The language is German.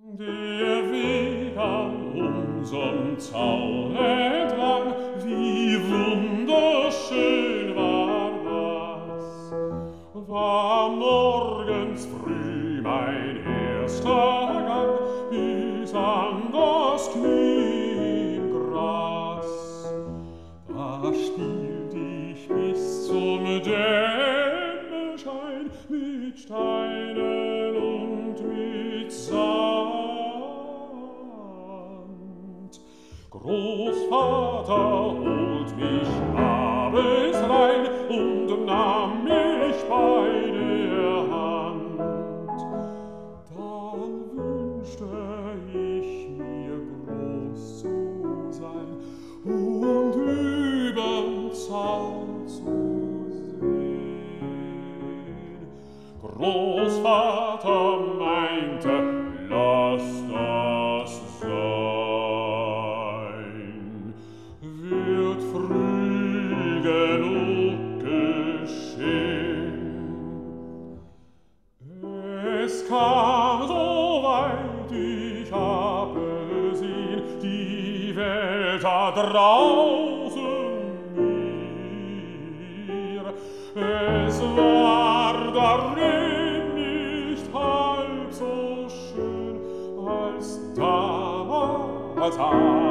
Der Weg an unserem Zaun entlang, wie wunderschön war das, war morgens früh mein erster Gang bis an das Knie im Gras. Da spielt ich bis zum Dämmerschein mit Steinen und mit Sand. Großvater holt mich abends rein und nahm mich bei der Hand. Dann wünschte ich mir groß zu sein und übern Zaun zu sehen. Großvater meinte, lass das sein, wird früh genug geschehen. Es kam so weit, ich hab gesehen, die Welt da draußen mir. Es war darin nicht halb so schön als damals.